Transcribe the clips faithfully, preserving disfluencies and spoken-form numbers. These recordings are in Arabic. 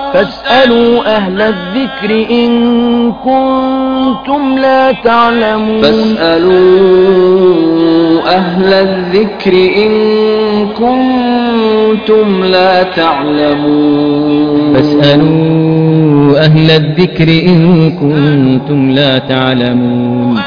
فاسألوا أهل الذكر إن كنتم لا تعلمون فاسألوا أهل الذكر إن كنتم لا تعلمون فاسألوا أهل الذكر إن كنتم لا تعلمون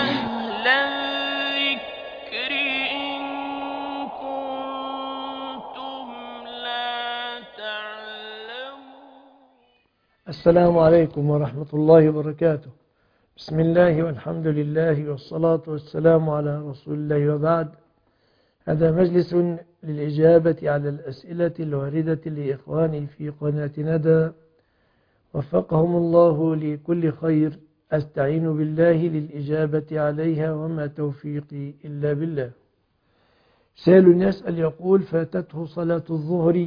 السلام عليكم ورحمة الله وبركاته. بسم الله والحمد لله والصلاة والسلام على رسول الله، وبعد. هذا مجلس للإجابة على الأسئلة الواردة لإخواني في قناة ندى، وفقهم الله لكل خير. أستعين بالله للإجابة عليها وما توفيقي إلا بالله. سائل يسأل يقول: فاتته صلاة الظهر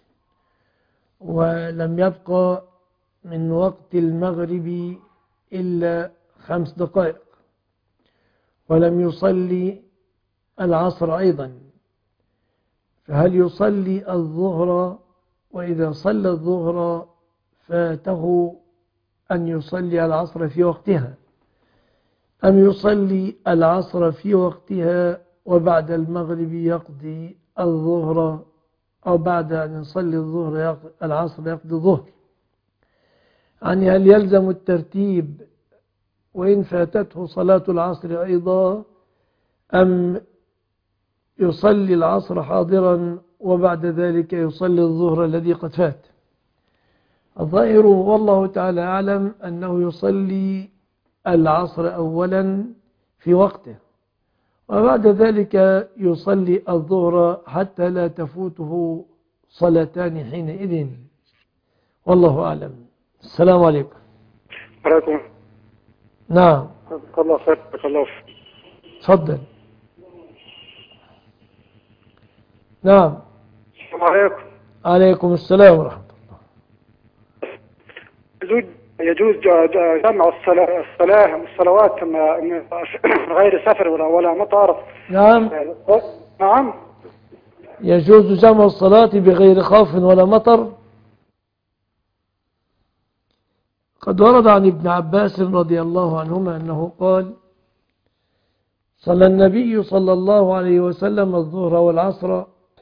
ولم يبقى من وقت المغرب إلا خمس دقائق، ولم يصلي العصر أيضا، فهل يصلي الظهر؟ وإذا صلى الظهر فاته أن يصلي العصر في وقتها، أم يصلي العصر في وقتها وبعد المغرب يقضي الظهر، أو بعد أن يصلي الظهر العصر يقضي الظهر؟ يعني هل يلزم الترتيب وإن فاتته صلاة العصر أيضا، أم يصلي العصر حاضرا وبعد ذلك يصلي الظهر الذي قد فات؟ الظاهر والله تعالى أعلم أنه يصلي العصر أولا في وقته، وبعد ذلك يصلي الظهر حتى لا تفوته صلاتان حينئذ، والله أعلم. السلام عليكم. عليكم. نعم. الله خير. الله خير. تفضل. نعم. السلام عليكم. عليكم السلام ورحمة الله. يجوز جمع الصلاة الصلوات من غير سفر ولا ولا مطر؟ نعم. نعم. يجوز جمع الصلاة بغير خوف ولا مطر. قد ورد عن ابن عباس رضي الله عنهما أنه قال: صلى النبي صلى الله عليه وسلم الظهر والعصر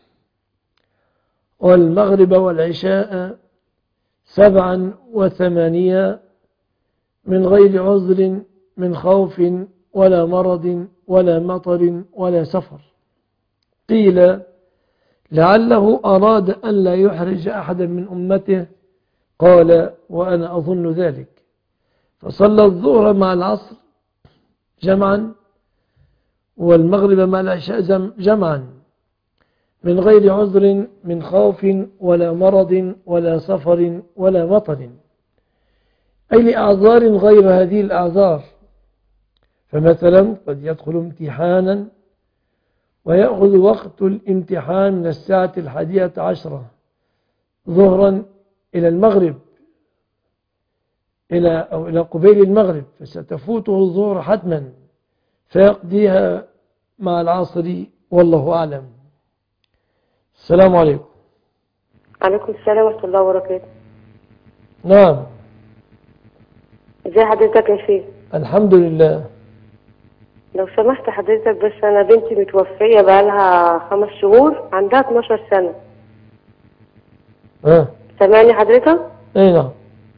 والمغرب والعشاء سبعا وثمانية من غير عذر من خوف ولا مرض ولا مطر ولا سفر. قيل: لعله أراد أن لا يحرج أحدا من أمته. قال: وأنا أظن ذلك. فصلى الظهر مع العصر جمعا والمغرب مع العشاء جمعا من غير عذر من خوف ولا مرض ولا سفر ولا مطر، أي لأعذار غير هذه الأعذار. فمثلا قد يدخل امتحانا ويأخذ وقت الامتحان من الساعة الحادية عشرة ظهرا إلى المغرب، إلى أو إلى قبيل المغرب، فستفوته الظهر حتما فيقضيها مع العصر، والله أعلم. السلام عليكم. عليكم السلام ورحمة الله وبركاته. نعم. ازي حضرتك يا شيخ؟ الحمد لله. لو سمحت حضرتك، بس أنا بنتي متوفية بقالها خمس شهور، عندها اتناشر سنة. اه سامعني حضرتك؟ اي نعم.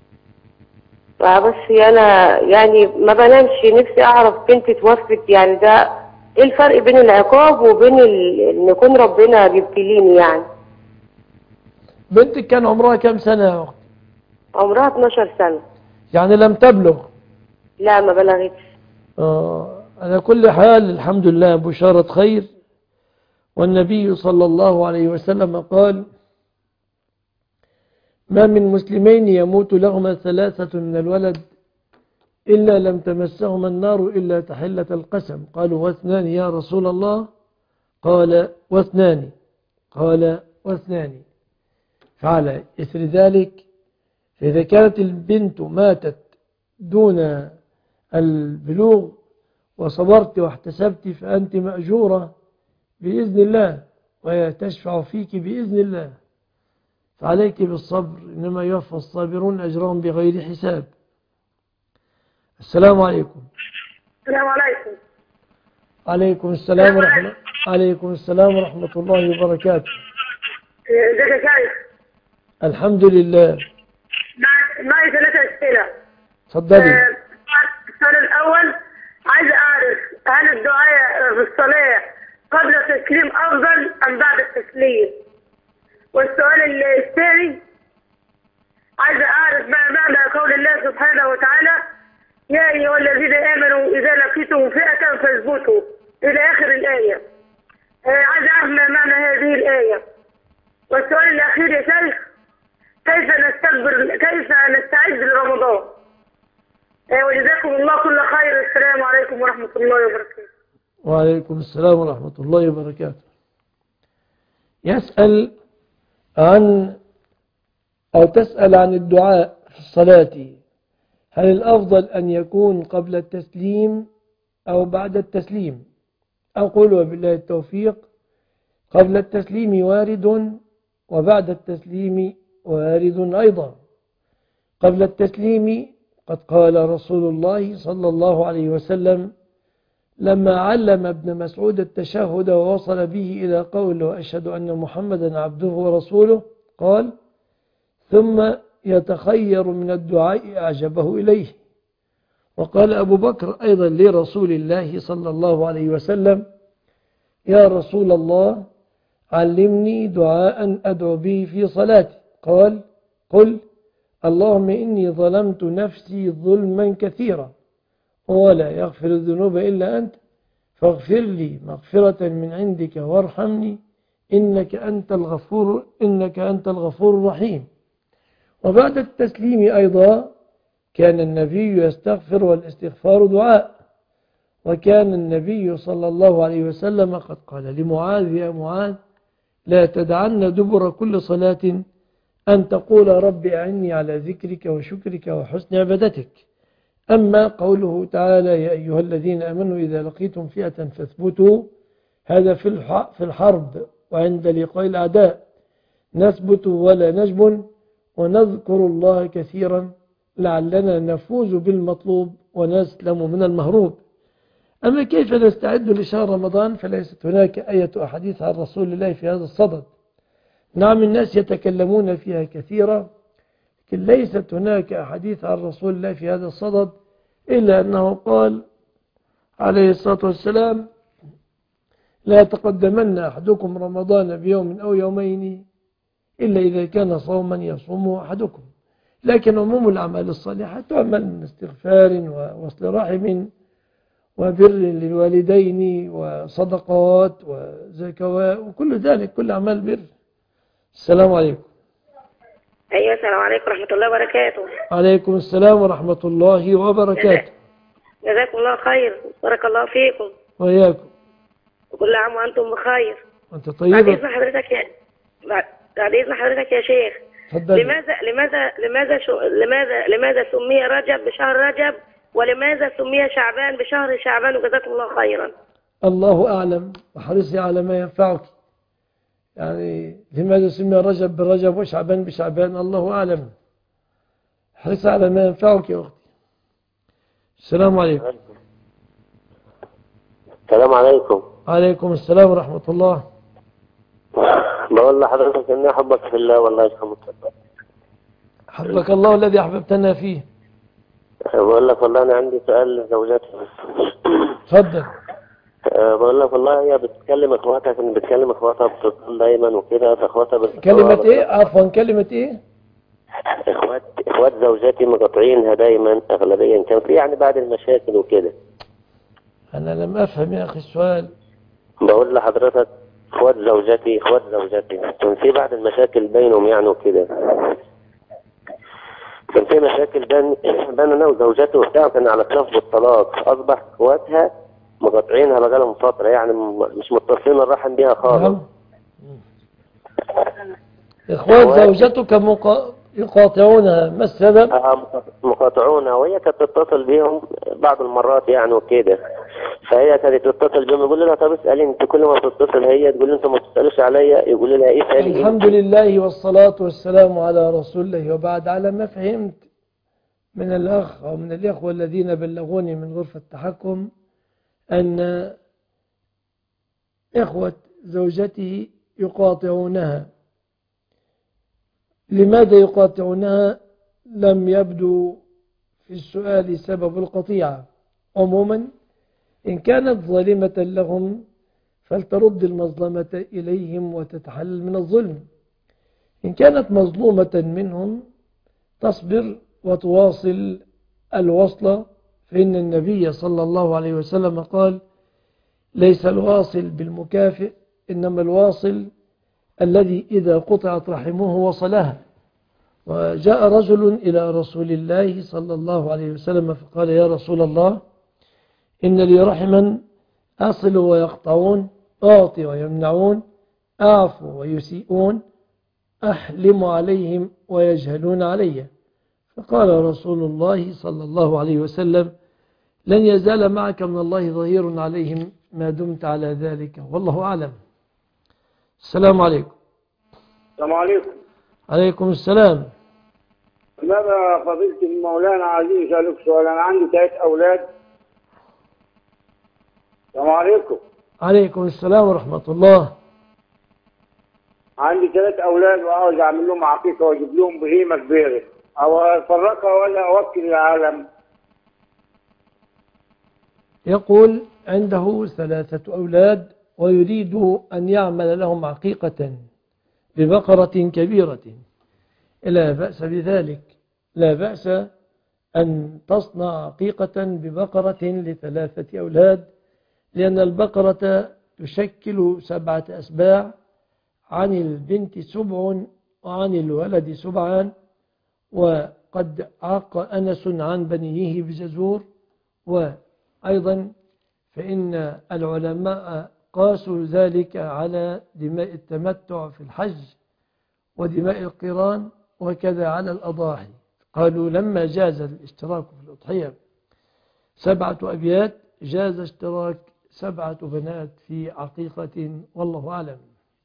بس أنا يعني ما بنامش، نفسي أعرف بنتي توفت، يعني ده إيه الفرق بين العقاب وبين إن يكون ربنا بيبتليني يعني؟ بنتك كان عمرها كم سنة يا أخت؟ عمرها اتناشر سنة. يعني لم تبلغ؟ لا ما بلغتش. آه على كل حال الحمد لله، بشارة خير. والنبي صلى الله عليه وسلم قال: ما من مسلمين يموت لهما ثلاثة من الولد إلا لم تمسهما النار إلا تحلة القسم. قالوا: واثنان يا رسول الله؟ قال: واثنان. قال: واثنان. فعلى إثر ذلك، فإذا كانت البنت ماتت دون البلوغ وصبرت واحتسبت فأنت مأجورة بإذن الله، وهي تشفع فيك بإذن الله. فعليك بالصبر، إنما يوفى الصابرون أجرهم بغير حساب. السلام عليكم. السلام عليكم. عليكم السلام ورحمة عليكم السلام ورحمة الله وبركاته. ازيك يا شيخ؟ الحمد لله. معي ثلاثة أسئلة. اتفضلي. السؤال الأول، عايز أعرف هل الدعاء في الصلاة قبل التسليم أفضل أم بعد التسليم؟ والسؤال الثاني، عايز أعرف ما معنى قول الله سبحانه وتعالى يا أيها الذين آمنوا إذا لقيتم فئة فاثبتوا إلى آخر الآية. عايز أعرف ما معنى هذه الآية. والسؤال الأخير يا شيخ، كيف نستقبل كيف نستعد لرمضان؟ وجزاكم الله كل خير. السلام عليكم ورحمة الله وبركاته. وعليكم السلام ورحمة الله وبركاته. يسأل عن أو تسأل عن الدعاء في الصلاة، هل الأفضل أن يكون قبل التسليم أو بعد التسليم؟ أقول وبالله التوفيق، قبل التسليم وارد وبعد التسليم وارد أيضا. قبل التسليم قد قال رسول الله صلى الله عليه وسلم لما علم ابن مسعود التشهد ووصل به إلى قوله أشهد أن محمدا عبده ورسوله، قال ثم يتخير من الدعاء أعجبه إليه. وقال أبو بكر أيضا لرسول الله صلى الله عليه وسلم يا رسول الله علمني دعاء أدعو به في صلاتي، قال قل اللهم إني ظلمت نفسي ظلما كثيرا ولا يغفر الذنوب إلا أنت فاغفر لي مغفرة من عندك وارحمني إنك أنت الغفور إنك أنت الغفور الرحيم. وبعد التسليم أيضا كان النبي يستغفر والاستغفار دعاء، وكان النبي صلى الله عليه وسلم قد قال لمعاذ يا معاذ لا تدعن دبر كل صلاة أن تقول رب أعني على ذكرك وشكرك وحسن عبادتك. أما قوله تعالى يا أيها الذين آمنوا إذا لقيتم فئة فاثبتوا، هذا في الحرب وعند لقاء الأعداء، نثبت ولا نجبن ونذكر الله كثيرا لعلنا نفوز بالمطلوب ونسلم من المهروب. أما كيف نستعد لشهر رمضان فليست هناك آية أحاديث عن رسول الله في هذا الصدد. نعم الناس يتكلمون فيها كثيرا، لكن ليست هناك أحاديث عن رسول الله في هذا الصدد، إلا أنه قال عليه الصلاة والسلام لا يتقدمن أحدكم رمضان بيوم أو يومين إلا إذا كان صوما يصومه أحدكم. لكن عموم الأعمال الصالحة تعمل من استغفار ووصل رحم وبر للوالدين وصدقات وزكوات وكل ذلك، كل أعمال بر. السلام عليكم. أيوة السلام عليكم ورحمة الله وبركاته. عليكم السلام ورحمة الله وبركاته. جزاكم الله خير، بارك الله فيكم وإياكم، وكل عام وأنتم بخير. وأنت طيبة. بعد إذن حضرتك يا بعد إذن حضرتك يا شيخ، فضل. لماذا لماذا لماذا شو... لماذا لماذا سمي رجب بشهر رجب ولماذا سمي شعبان بشهر شعبان؟ وجزاكم الله خيرا. الله أعلم، وحرصي على ما ينفعك. يعني لماذا سمي رجب برجب وشعبان بشعبان؟ الله أعلم. حرصي على ما ينفعك يا أختي. السلام عليكم. السلام عليكم. عليكم السلام ورحمة الله. بقول لحضرتك إني أحبك في الله والله يرحمك. حبك الله الذي أحببتنا فيه. بقول لك والله أنا عندي سؤال لزوجتي. اتفضل. بقول لك والله هي بتكلم اخواتها، كانت بتكلم اخواتها بتتصل دايما وكده، فاخواتها بت... كلمة ايه؟ عفوا كلمة ايه؟ اخوات اخوات زوجتي مقاطعينها دايما اغلبيا، كان في يعني بعد المشاكل وكده. انا لم افهم يا اخي السؤال. بقول لحضرتك اخوات زوجتي اخوات زوجتي كان في بعد المشاكل بينهم يعني وكده، كان في مشاكل بين بين انا وزوجتي وبتاع، كان على خلاف بالطلاق، اصبح اخواتها مقاطعينها بقالهم فترة، يعني مش متصلين الرحم بيها خالص. اخوات زوجتك مق... يقاطعونها، ما السبب؟ آه، مقاطعونها، وهي كانت تتصل بيهم بعض المرات يعني وكده، فهي كانت تتصل بيهم يقول لها طب اسألي انت، كل ما بتتصل هي تقول انتوا ما بتسألوش عليا، يقول لها اسألي الحمد انت. لله والصلاة والسلام على رسول الله، وبعد، على ما فهمت من الأخ أو من الإخوة الذين بلغوني من غرفة التحكم أن إخوة زوجته يقاطعونها. لماذا يقاطعونها؟ لم يبدو في السؤال سبب القطيعة. عموما إن كانت ظالمة لهم فلترد المظلمة إليهم وتتحلل من الظلم. إن كانت مظلومة منهم تصبر وتواصل الوصلة، فإن النبي صلى الله عليه وسلم قال: ليس الواصل بالمكافئ، إنما الواصل الذي إذا قطعت رحمه وصلها. وجاء رجل إلى رسول الله صلى الله عليه وسلم فقال: يا رسول الله، إن لي رحما أصل ويقطعون، أعطي ويمنعون، أعفو ويسيئون، أحلم عليهم ويجهلون علي. فقال رسول الله صلى الله عليه وسلم: لن يزال معك من الله ظهير عليهم ما دمت على ذلك، والله أعلم. السلام عليكم. السلام عليكم. عليكم السلام. ماذا فضيلة المولانا، عايزين أسألك سؤال. أنا عندي ثلاث أولاد. السلام عليكم. عليكم السلام ورحمة الله. عندي ثلاث أولاد وعاوز أعمل لهم عقيقة وأجيب لهم بهيمة كبيرة، أو أفرقها ولا أوكل العالم؟ يقول عنده ثلاثة أولاد ويريد أن يعمل لهم عقيقة ببقرة كبيرة. لا بأس بذلك، لا بأس أن تصنع عقيقة ببقرة لثلاثة أولاد، لأن البقرة تشكل سبعة أسباع، عن البنت سبع وعن الولد سبعان. وقد عق أنس عن بنيه بجزور. وأيضا فإن العلماء قاسوا ذلك على دماء التمتع في الحج ودماء القران، وكذا على الأضاحي. قالوا لما جاز الاشتراك في الأضحية سبعة أبيات، جاز اشتراك سبعة بنات في عقيقة، والله أعلم.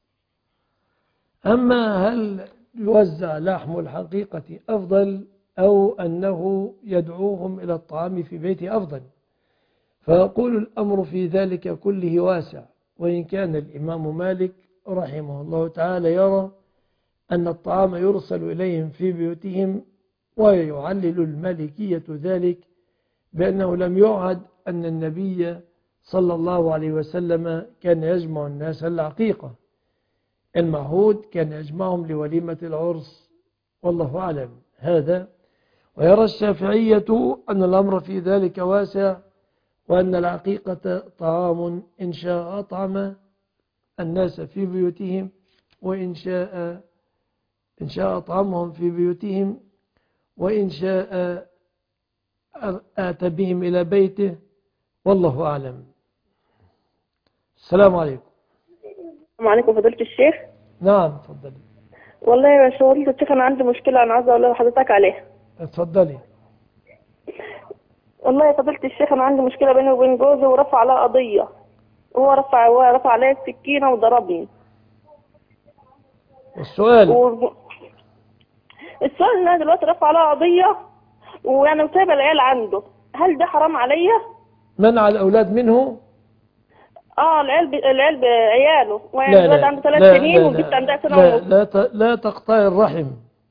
أما هل يوزع لحم الحقيقة أفضل أو أنه يدعوهم إلى الطعام في بيته أفضل؟ فأقول الأمر في ذلك كله واسع. وإن كان الإمام مالك رحمه الله تعالى يرى أن الطعام يرسل إليهم في بيوتهم، ويعلل المالكية ذلك بأنه لم يعهد أن النبي صلى الله عليه وسلم كان يجمع الناس العقيقة، المعهود كان يجمعهم لوليمة العرس، والله أعلم هذا. ويرى الشافعية أن الأمر في ذلك واسع، وأن العقيقة طعام إن شاء أطعم الناس في بيوتهم، وإن شاء إن شاء أطعمهم في بيوتهم، وإن شاء آتى بهم إلى بيته، والله أعلم. السلام عليكم. السلام عليكم فضيلة الشيخ. نعم تفضلي. والله يا فضيلة الشيخ أنا عندي مشكلة أنا عايزة أقول لحضرتك عليها. اتفضلي. والله يا فضيلة الشيخ أنا عندي مشكلة بيني وبين جوزي، ورفع عليها قضية. هو رفع هو رفع عليا السكينة وضربني. السؤال و... السؤال إن أنا دلوقتي رفع عليها قضية ويعني وسايبة العيال عنده، هل ده حرام عليا؟ منع الأولاد منه؟ اه العيال ب... العيال بعياله، ويعني لا الولاد لا عنده ثلاث لا سنين لا والبنت عندها سنة لا ونص. لا, ت... لا تقطع الرحم،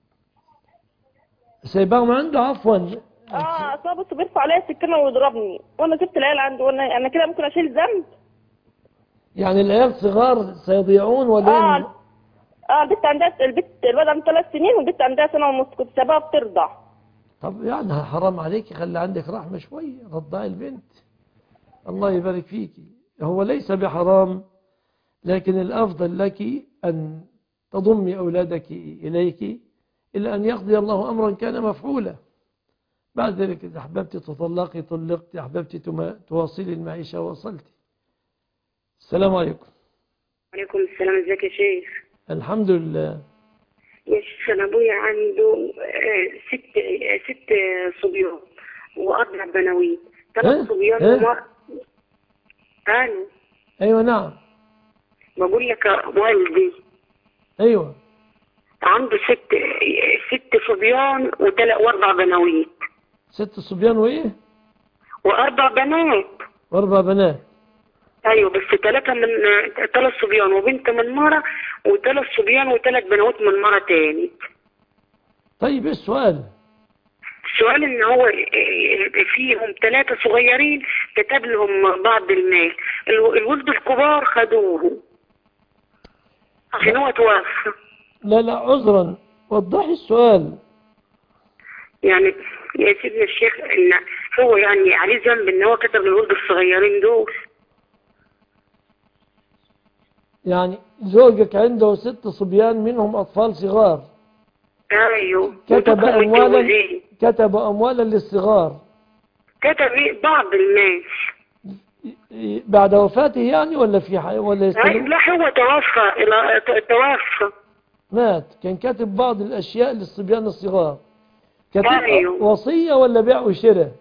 سيبهم عنده عفوا. اه اصل بص بيرفع عليا السكينة ويضربني، وانا سبت العيال عنده، وانا انا كده ممكن اشيل ذنب؟ يعني العيال صغار سيضيعون ولا؟ اه اه البنت عندها البنت الولد عنده ثلاث سنين والبنت عندها سنة ونص، كنت سابها بترضع. طب يعني حرام عليك، خلي عندك رحمة شوية، رضعي البنت، الله يبارك فيكي. هو ليس بحرام، لكن الأفضل لك أن تضمي أولادك إليك إلا أن يقضي الله أمرا كان مفعولا. بعد ذلك إذا أحببت تطلقي طلقت، أحببت تواصلي المعيشة وصلتي. السلام عليكم. وعليكم السلام، ازيك يا شيخ؟ الحمد لله. يا شيخ أنا أبويا عنده آه، ست آه، ست صبيان وأربع بنويت، ثلاث صبيان ومرأة. أنا أيوة نعم بقول لك والدي أيوة عنده ست ست صبيان وثلاث وأربع بنويت. ست صبيان وإيه؟ وأربع بنات. وأربع بنات. أيوة بس ثلاثة من ثلاث صبيان وبنت من مرة، وثلاث صبيان وثلاث بنوات من مرة تاني. طيب إيه السؤال؟ السؤال إن هو فيهم ثلاثة صغيرين كتب لهم بعض المال، الولد الكبار خدوه عشان هو توفى. لا لا عذرا، وضحي السؤال. يعني يا سيدنا الشيخ إن هو يعني عليه ذنب إن هو كتب للولد الصغيرين دول. يعني زوجك عنده ست صبيان منهم أطفال صغار. ايوه كتب أموالا كتب أموالا للصغار. كتب بعض الناس بعد وفاته يعني ولا في حي... ولا يستلم؟ لا هو توفى إلى توفى مات، كان كاتب بعض الأشياء للصبيان الصغار. كتب أيوه. وصية ولا بيع وشراء؟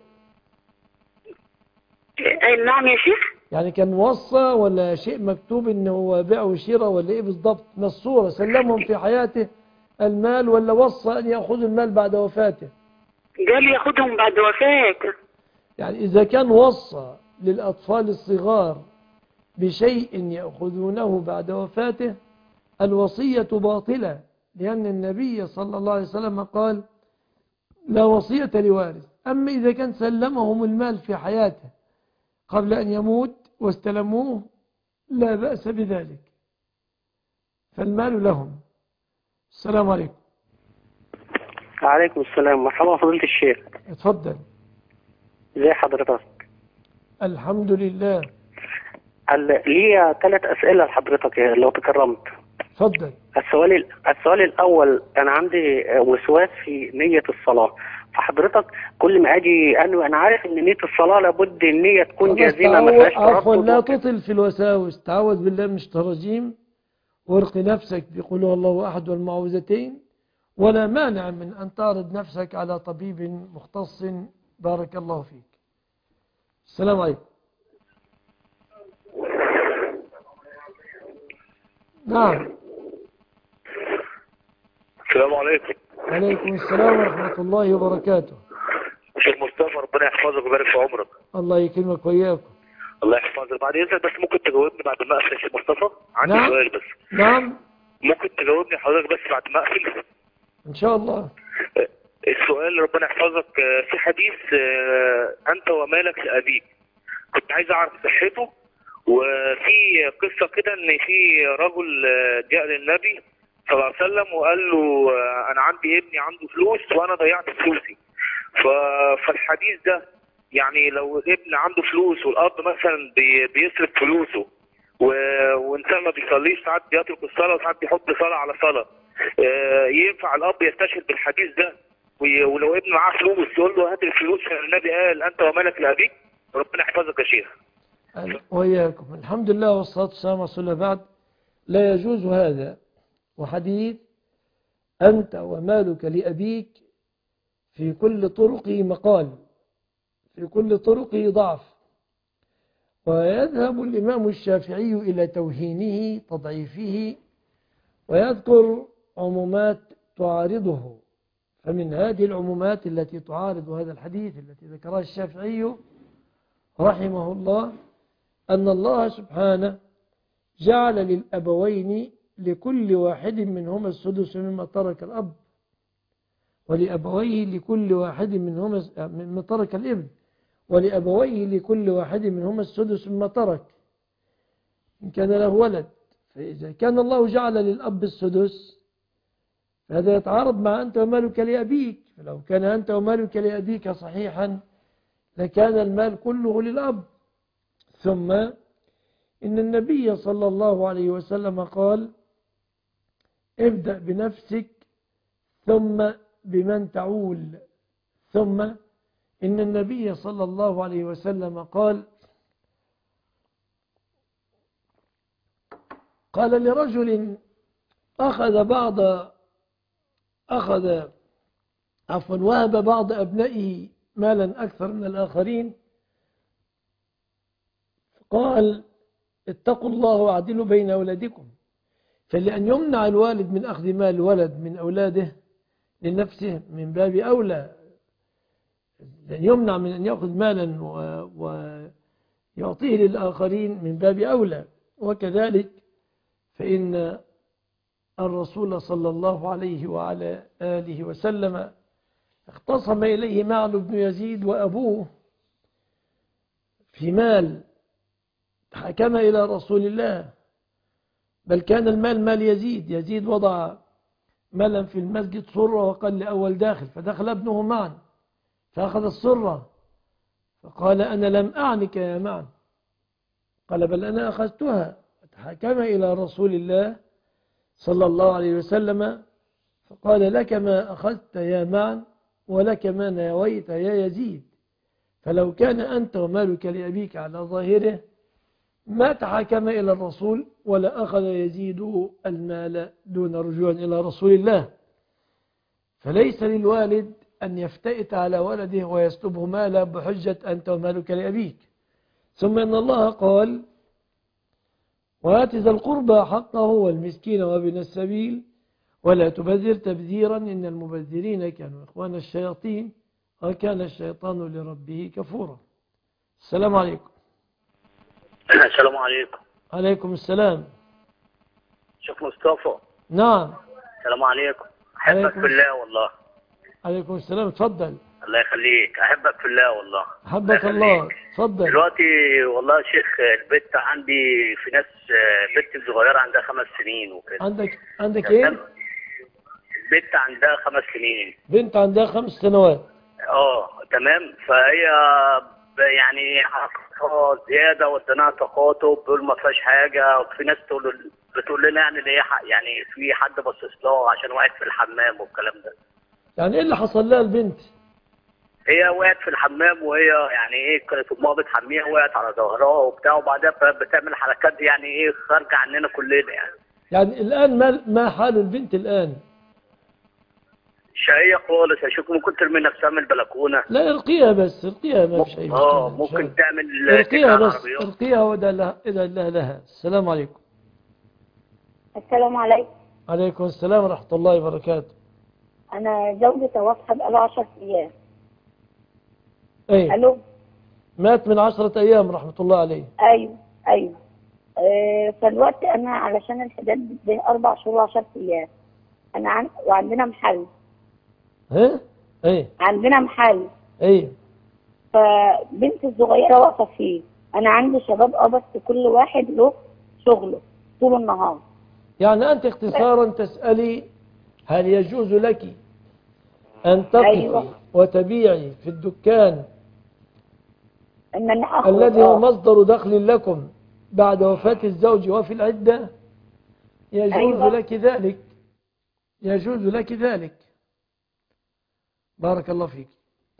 نعم يا شيخ. يعني كان وصى ولا شيء مكتوب إنه هو بيع وشراء ولا إيه بالضبط؟ مصورة سلمهم في حياته المال ولا وصى أن يأخذوا المال بعد وفاته؟ قال يأخذهم بعد وفاته. يعني إذا كان وصى للأطفال الصغار بشيء يأخذونه بعد وفاته الوصية باطلة، لأن النبي صلى الله عليه وسلم قال لا وصية لوارث. أما إذا كان سلمهم المال في حياته قبل أن يموت واستلموه لا بأس بذلك، فالمال لهم. السلام عليكم. وعليكم السلام. مرحبا فضيلة الشيخ. اتفضل. ازي حضرتك؟ الحمد لله. لي ثلاث أسئلة لحضرتك لو تكرمت. اتفضل. السؤال السؤال الأول، أنا عندي وسواس في نية الصلاة، فحضرتك كل ما أجي أنوي، أنا عارف إن نية الصلاة لابد النية تكون جازمة ما فيهاش تردد. عفوا لا تطل في الوساوس، تعوذ بالله من الشيطان الرجيم وارقي نفسك بقول هو الله أحد والمعوذتين، ولا مانع من أن تعرض نفسك على طبيب مختص. بارك الله فيك. السلام عليكم. نعم. السلام عليكم. وعليكم السلام ورحمة الله وبركاته. شيخ مصطفى ربنا يحفظك ويبارك في عمرك. الله يكرمك وإياكم. الله يحفظك. بعد إذنك بس ممكن تجاوبني بعد ما أقفل يا شيخ مصطفى؟ عندي نعم. سؤال بس. نعم. ممكن تجاوبني حضرتك بس بعد ما أقفل؟ إن شاء الله. السؤال ربنا يحفظك، في حديث أنت ومالك لأبيك، كنت عايز أعرف صحته. وفي قصة كده إن في رجل جاء للنبي صلى الله عليه وسلم وقال له أنا عندي ابني عنده فلوس وأنا ضيعت فلوسي. فالحديث ده يعني لو الابن عنده فلوس والأب مثلا بيصرف فلوسه وإنسان ما بيصليش، ساعات بيترك الصلاة وساعات بيحط صلاة على صلاة، ينفع الأب يستشهد بالحديث ده ولو ابن معاه فلوس يقول له هات الفلوس؟ النبي قال أنت ومالك لأبيك. ربنا يحفظك يا شيخ. وإياكم. الحمد لله والصلاة والسلام على رسول الله. بعد لا يجوز هذا. وحديث أنت ومالك لأبيك في كل طرقه مقال، في كل طرقه ضعف، ويذهب الإمام الشافعي إلى توهينه تضعيفه ويذكر عمومات تعارضه. فمن هذه العمومات التي تعارض هذا الحديث التي ذكرها الشافعي رحمه الله أن الله سبحانه جعل للأبوين لكل واحد منهما السدس مما ترك الأب، ولأبويه لكل واحد منهما مما ترك الابن، ولأبويه لكل واحد منهما السدس مما ترك إن كان له ولد. فإذا كان الله جعل للأب السدس فهذا يتعارض مع أنت ومالك لأبيك. فلو كان أنت ومالك لأبيك صحيحا لكان المال كله للأب. ثم إن النبي صلى الله عليه وسلم قال ابدأ بنفسك ثم بمن تعول. ثم إن النبي صلى الله عليه وسلم قال قال لرجل أخذ بعض أخذ عفوا وهب بعض أبنائه مالا أكثر من الآخرين، قال اتقوا الله واعدلوا بين أولادكم، فلأن يمنع الوالد من أخذ مال الولد من أولاده لنفسه من باب أولى، لأن يمنع من أن يأخذ مالا ويعطيه للآخرين من باب أولى. وكذلك فإن الرسول صلى الله عليه وعلى آله وسلم اختصم إليه معن بن يزيد وأبوه في مال، حكم إلى رسول الله، بل كان المال مال يزيد. يزيد وضع مالا في المسجد صرة وقال لأول داخل، فدخل ابنه معن فأخذ الصرة فقال أنا لم أعنك يا معن، قال بل أنا أخذتها. حكم إلى رسول الله صلى الله عليه وسلم فقال لك ما أخذت يا معن ولك ما ناويت يا يزيد، فلو كان أنت ومالك لأبيك على ظاهره ما تحكم إلى الرسول ولا أخذ يزيد المال دون رجوع إلى رسول الله. فليس للوالد أن يفتئت على ولده ويسلبه ماله بحجة أنت ومالك لأبيك. ثم إن الله قال وآت ذا القربى حقه والمسكين وابن السبيل ولا تبذر تبذيرا إن المبذرين كانوا إخوان الشياطين وكان الشيطان لربه كفورا. السلام عليكم. السلام عليكم. عليكم السلام. شيخ مصطفى. نعم. السلام عليكم. أحبك في الله والله. عليكم السلام. اتفضل. الله يخليك. أحبك في الله والله. أحبك الله. اتفضل. دلوقتي والله يا شيخ البنت عندي في ناس، بنت صغيرة عندها خمس سنين وكده. عندك عندك ايه؟ بنت عندها خمس سنين. بنت عندها خمس سنوات. اه تمام. فهي يعني حقها زياده وديناها تخاطب بيقول ما فيهاش حاجه، وفي ناس تقول بتقول لنا يعني ان هي يعني في حد باصص لها عشان وقعت في الحمام والكلام ده. يعني ايه اللي حصل لها البنت؟ هي وقعت في الحمام وهي يعني ايه كانت امها بتحميها، وقعت على ظهرها وبتاع، وبعدها بتعمل حركات يعني ايه خارجه عننا كلنا يعني. يعني الان ما ما حال البنت الان؟ شقيه خالص يا شيخ، ممكن ترمي نفسها من البلكونه. لا ارقيها بس، ارقيها ما فيش اي مشكله. اه ممكن تعمل ارقيها بس، ارقيها وده لها اذا لها لها. السلام عليكم. السلام عليكم. عليكم السلام ورحمه الله وبركاته. انا زوجي توفى بقاله عشرة ايام. ايه الو. مات من عشرة ايام رحمه الله عليه. ايوه ايوه. آه فالوقت انا علشان الحداد بين اربع شهور وعشرة ايام. انا عن... وعندنا محل. ايه ايه عندنا محل. ايه فبنتي الصغيره واقفه فيه. انا عندي شباب اه بس كل واحد له شغله طول النهار. يعني انت اختصارا تسالي هل يجوز لك ان تقفي أيوة. وتبيعي في الدكان إن أنا الذي هو مصدر دخل لكم بعد وفاة الزوج وفي العدة؟ يجوز أيوة. لك ذلك، يجوز لك ذلك. بارك الله فيك.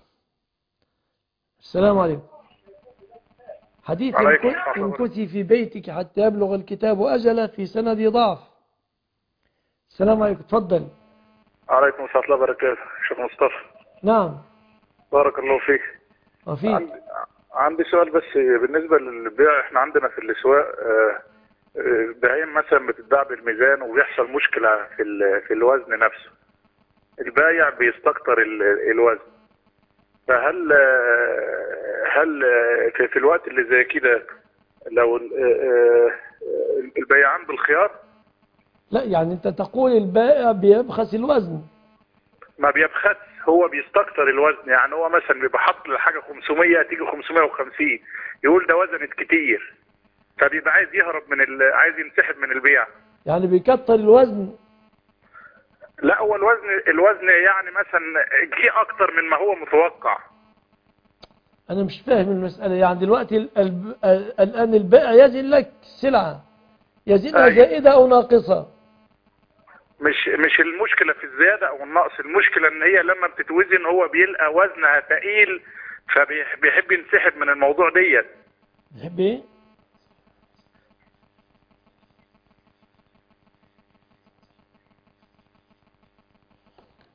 السلام عليكم. حديث إن كنتي في بيتك حتى يبلغ الكتاب أجله في سند ضعف. السلام عليكم. تفضل. عليكم السلام ورحمة الله وبركاته. شيخ مصطفى. نعم. بارك الله فيك. وفيك. عندي, عندي سؤال بس بالنسبة للبيع. احنا عندنا في الأسواق البيعين مثلا بتتباع بالميزان وبيحصل مشكلة في في الوزن نفسه. البايع بيستكتر الوزن. فهل هل في, في الوقت اللي زي كده لو البيعان بالخيار؟ لا يعني انت تقول البائع بيبخس الوزن. ما بيبخس، هو بيستكتر الوزن. يعني هو مثلا بيبقى حاطط الحاجه خمسمية تيجي خمسمية وخمسين يقول ده وزنت كتير، فبيبقى عايز يهرب من ال... عايز ينسحب من البيع. يعني بيكتر الوزن؟ لا هو الوزن الوزن يعني مثلا جه اكتر من ما هو متوقع. انا مش فاهم المساله. يعني دلوقتي ال... ال... ال... الان البائع يزن لك سلعه، يزنها أي. زائده او ناقصه؟ مش مش المشكله في الزياده او النقص، المشكله ان هي لما بتتوزن هو بيلقى وزنها ثقيل فبيحب ينسحب من الموضوع ديت. بيحب ايه؟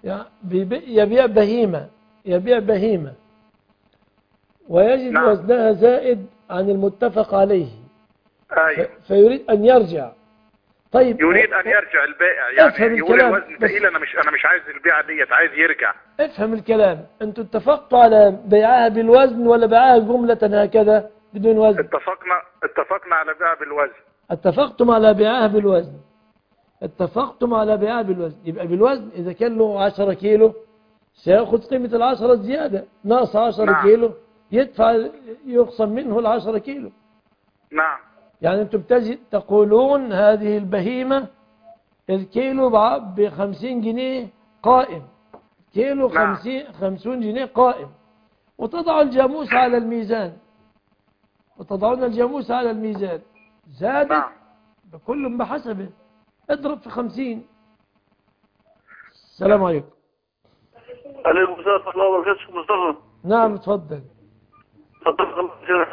يبيع بهيمة يبيع بهيمة ويجد نعم. وزنها زائد عن المتفق عليه. أيوة. فيريد أن يرجع. طيب يريد أن يرجع البائع يعني يقول الوزن ثقيل، أنا مش أنا مش عايز البيعة ديت، عايز يرجع. افهم الكلام، أنتوا اتفقتوا على بيعها بالوزن ولا بيعها جملة هكذا بدون وزن؟ اتفقنا اتفقنا على بيعها بالوزن. اتفقتم على بيعها بالوزن اتفقتم على بيعها بالوزن يبقى بالوزن. إذا كان له عشرة كيلو سيأخذ قيمة العشرة زيادة، ناقص عشرة نعم. كيلو يدفع يخصم منه العشرة كيلو. نعم. يعني أنتم تقولون هذه البهيمة الكيلو بخمسين جنيه قائم، كيلو نعم. خمسين خمسون جنيه قائم، وتضع الجاموس على الميزان وتضعون الجاموس على الميزان زادت. نعم. بكل بحسبه اضرب في خمسين. السلام عليكم. عليكم السلام ورحمة الله وبركاته. مصطفى. نعم اتفضل. تفضل.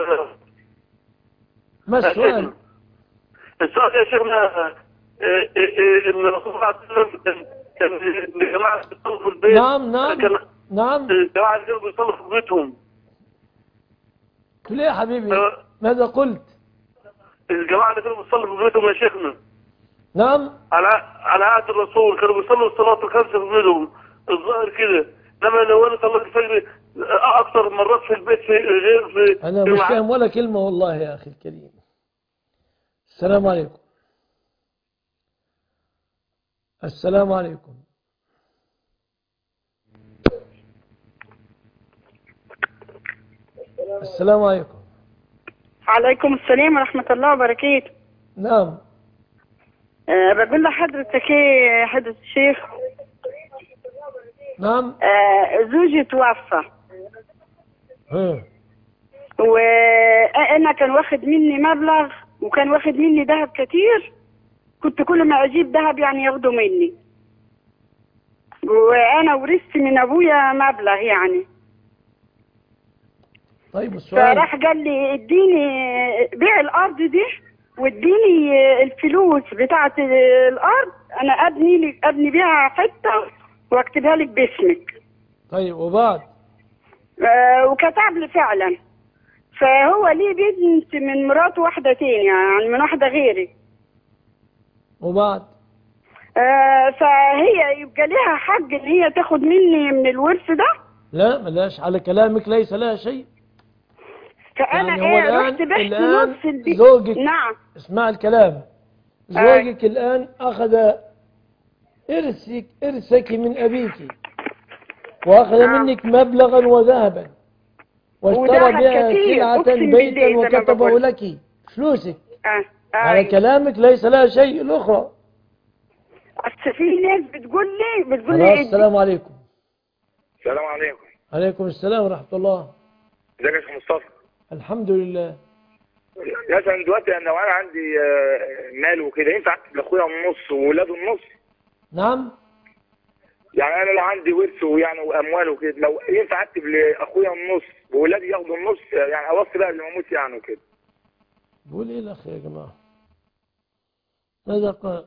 ما السؤال؟ السؤال يا شيخنا ان الرسول صلى الله عليه وسلم كان الجماعه بيصلوا في البيت. نعم نعم كان نعم الجماعه اللي كانوا بيصلوا في بيتهم. ليه يا حبيبي؟ ماذا قلت؟ الجماعه اللي كانوا بيصلوا في بيتهم يا شيخنا. نعم. على على عهد الرسول كانوا بيصلوا الصلاه الخمسه في بيتهم الظاهر كده، انما لو انا صليت الفجر اكثر مرات في البيت في غير في انا مش فاهم ولا كلمه والله يا اخي الكريم. السلام عليكم. السلام عليكم. السلام عليكم. عليكم السلام ورحمة الله وبركاته. نعم. أه بقول لحضرتك ايه يا حضرة الشيخ؟ نعم. أه زوجي توفى. ها. وانا كان واخد مني مبلغ وكان واخد مني ذهب كتير، كنت كل ما اجيب ذهب يعني ياخده مني، وانا ورثت من ابويا مبلغ يعني. طيب السؤال. فراح قال لي اديني بيع الارض دي واديني الفلوس بتاعه الارض، انا ابني لي ابني بيها حته واكتبها لك باسمك. طيب وبعد؟ آه وكتب لي فعلا. فهو ليه بنت من مراته واحده تاني يعني من واحده غيري. وبعد؟ آه فهي يبقى لها حق ان هي تاخد مني من الورث ده؟ لا ملاش، على كلامك ليس لها شيء. فانا يعني ايه رحت بحت الآن نص البيت. زوجك. نعم. اسمع الكلام. زوجك آه. الآن أخذ إرثك إرثك من أبيك وأخذ آه. منك مبلغا وذهبا واشترى بها سلعة بيتا وكتبه لك فلوسك. آه. آه. على كلامك ليس لها شيء الأخرى. أصل في ناس بتقول لي بتقول لي السلام عليكم. السلام عليكم. عليكم السلام ورحمة الله. ازيك يا شيخ مصطفى؟ الحمد لله. مثلا دلوقتي انا لو انا عندي مال وكده ينفع اكتب لاخويا النص وولاده النص؟ نعم. يعني انا لو عندي ورث ويعني واموال وكده لو ينفع اكتب لاخويا النص وولادي ياخدوا النص يعني اوصي بقى اللي موت يعني وكده. بقول ايه الاخ يا جماعه؟ ماذا قال؟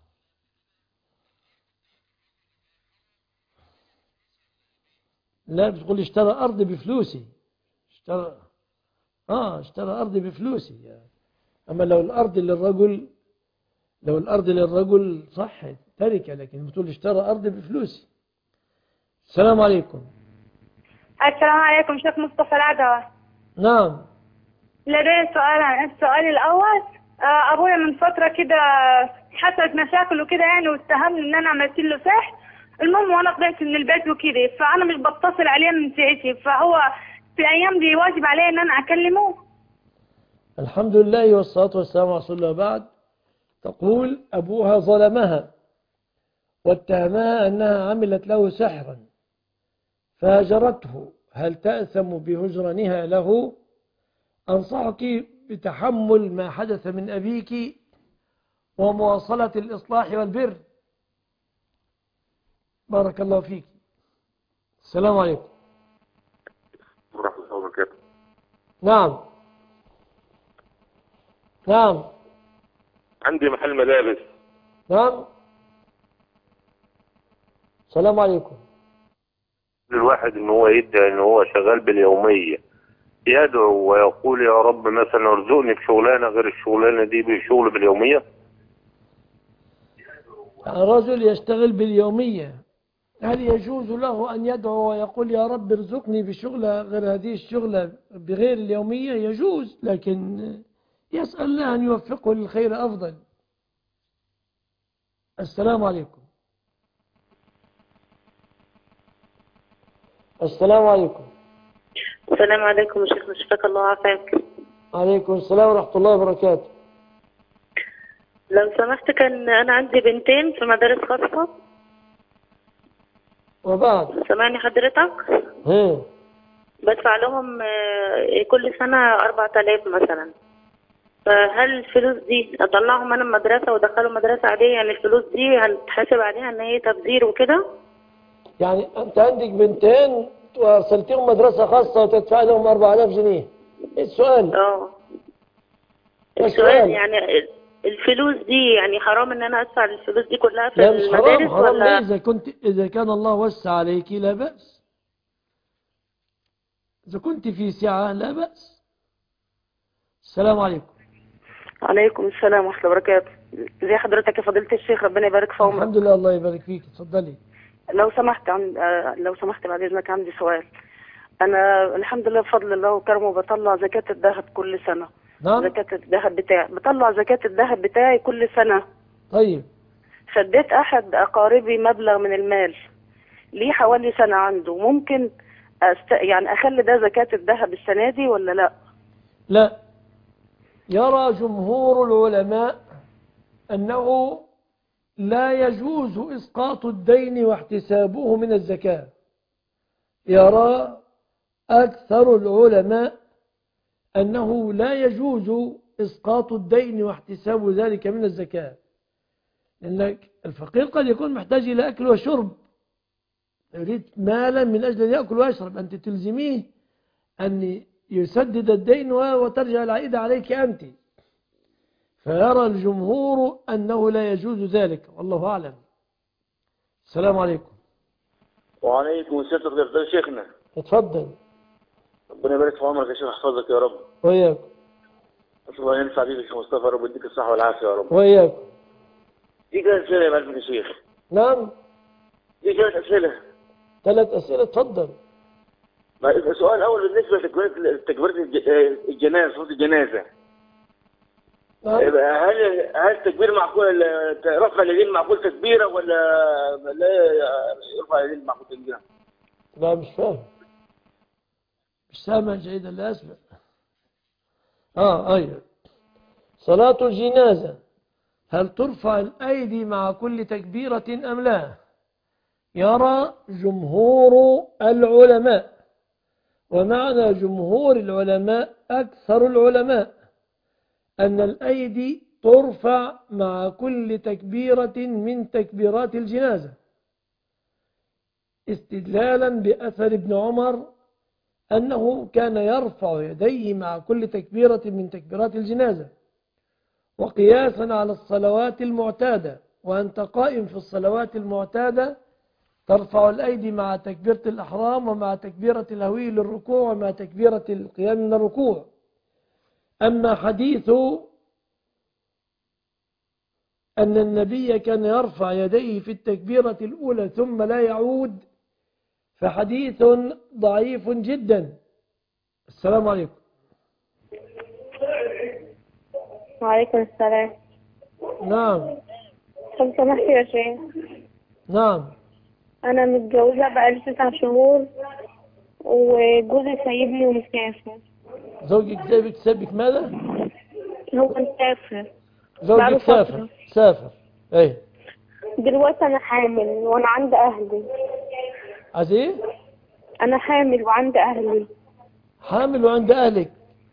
لا بتقول اشترى ارض بفلوسي. اشترى اه اشترى ارض بفلوسي يعني. اما لو الارض للرجل لو الارض للرجل صح تركه، لكن بتقول اشترى ارض بفلوسي. السلام عليكم. السلام عليكم شيخ مصطفى العدوى. نعم. لدي سؤال. السؤال الاول ابويا من فتره كده حصلت مشاكل وكده يعني واتهمني ان انا عملت له سحر. المهم وانا طلعت من البيت وكده فانا مش بتصل عليه من ساعتها، فهو في الايام دي واجب عليه ان انا اكلمه؟ الحمد لله والصلاه والسلام على رسول الله. بعد تقول ابوها ظلمها واتهمها انها عملت له سحرا فهجرته، هل تأثم بهجرانها له؟ أنصحك بتحمل ما حدث من أبيك ومواصلة الإصلاح والبر. بارك الله فيك. السلام عليكم ورحمة الله وبركاته. نعم نعم. عندي محل ملابس. نعم. السلام عليكم. الواحد ان هو يدعي ان هو شغال باليومية، يدعو ويقول يا رب مثلا ارزقني بشغلانة غير الشغلانة دي بشغل باليومية. رجل يشتغل باليومية، هل يجوز له أن يدعو ويقول يا رب ارزقني بشغلة غير هذه الشغلة بغير اليومية؟ يجوز، لكن يسأل الله أن يوفقه للخير أفضل. السلام عليكم. السلام عليكم. السلام عليكم يا شيخنا، شفاك الله وعافاك. عليكم السلام ورحمة الله وبركاته. لو سمحت، كان أنا عندي بنتين في مدارس خاصة. وبعد سامعني حضرتك؟ ايه. بدفع لهم كل سنة أربعة آلاف مثلا. فهل الفلوس دي أطلعهم أنا المدرسة وأدخلهم مدرسة عادية؟ يعني الفلوس دي هنتحاسب عليها إن هي تبذير وكده؟ يعني أنت عندك بنتين وأرسلتيهم مدرسة خاصة وتدفع لهم أربعة آلاف جنيه. إيه السؤال؟ اه السؤال يعني الفلوس دي يعني حرام ان انا ادفع الفلوس دي كلها في لا مش المدارس؟ حرام. حرام ولا ليه؟ اذا كنت اذا كان الله وسع عليك لا بأس. اذا كنت في سعة لا بأس. السلام عليكم. عليكم السلام ورحمة الله وبركاته. ازي حضرتك يا فضيلة الشيخ؟ ربنا يبارك في عمرك. الحمد لله، الله يبارك فيك. اتفضلي. لو سمحت عن... لو سمحت بعد اذنك عندي سؤال. انا الحمد لله بفضل الله وكرمه بطلع زكاة الذهب كل سنة. نعم. زكاة الذهب بتاعي بطلع زكاة الذهب بتاعي كل سنة. طيب. فديت احد اقاربي مبلغ من المال ليه حوالي سنة عنده، ممكن أست... يعني اخلي ده زكاة الذهب السنة دي ولا لا؟ لا. يرى جمهور العلماء أنه لا يجوز إسقاط الدين واحتسابه من الزكاة. يرى أكثر العلماء أنه لا يجوز إسقاط الدين واحتساب ذلك من الزكاة، لأنك الفقير قد يكون محتاج إلى أكل وشرب، يريد مالا من أجل أن يأكل ويشرب، أنت تلزميه أن يسدد الدين وترجع العائدة عليك أنت. فيرى الجمهور أنه لا يجوز ذلك، والله أعلم. السلام عليكم. وعليكم السلام ورحمة الله. شيخنا اتفضل. ربنا يبارك في عمرك يا شيخ، يحفظك يا رب. وإياك. أسأل الله ينفع بيك يا شيخ مصطفى، رب يديك الصحة والعافية يا رب. وإياك. دي ثلاث أسئلة يا معلم يا شيخ. نعم. دي ثلاث أسئلة. ثلاث أسئلة، اتفضل. السؤال الأول بالنسبة لتكبيرة الجنازة، صوت الجنازة. هل هل تكبير معقول، رفع اليدين معقول تكبيرة ولا لا يرفع اليدين معقول تكبيرة؟ لا مش فاهم، مش سامع جيدا، لا أسمع. آه أيوة. صلاة الجنازة هل ترفع الأيدي مع كل تكبيرة أم لا؟ يرى جمهور العلماء، ومعنى جمهور العلماء أكثر العلماء، أن الأيدي ترفع مع كل تكبيرة من تكبيرات الجنازة، استدلالا بأثر ابن عمر أنه كان يرفع يديه مع كل تكبيرة من تكبيرات الجنازة، وقياسا على الصلوات المعتادة، وأنت قائم في الصلوات المعتادة ترفع الأيدي مع تكبيرة الأحرام ومع تكبيرة الهوي للركوع ومع تكبيرة القيام من الركوع. أما حديث أن النبي كان يرفع يديه في التكبيرة الأولى ثم لا يعود فحديث ضعيف جدا. السلام عليكم. وعليكم السلام. نعم. لو سمحت يا شيخ. نعم. أنا متجوزة بقالي تسع شهور وجوزي سايبني ومسافر. زوجك سابك سابك ماذا؟ هو مسافر. زوجك سافر سافر ايه؟ دلوقتي أنا حامل وأنا عند أهلي. عايز ايه؟ أنا حامل وعند أهلي. حامل وعند أهلك؟